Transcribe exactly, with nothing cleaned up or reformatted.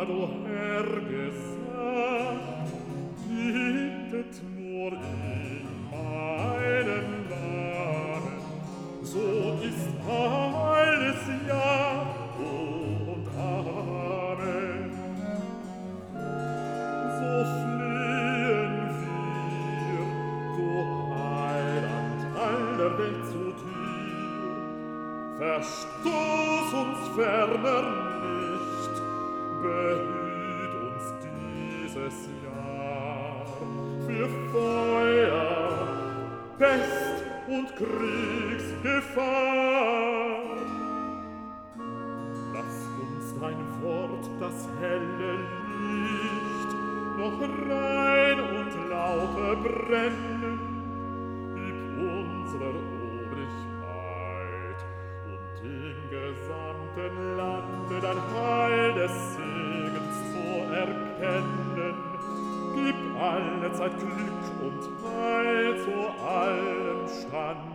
du Herr, gesagt, bittet nur in meinen Namen, so ist alles ja und Amen. So fliehen wir, du Heiland aller Welt, zu dir. Verstoß uns ferner nicht, behüt uns dieses Jahr für Feuer, Pest und Kriegsgefahr. Lass uns dein Wort, das helle Licht, noch rein und lauter brennen. Gib unserer Obrigkeit und dem gesamten Lande dein Heil des Segens zu erkennen. Gib allezeit Glück und Heil zu allem Stand.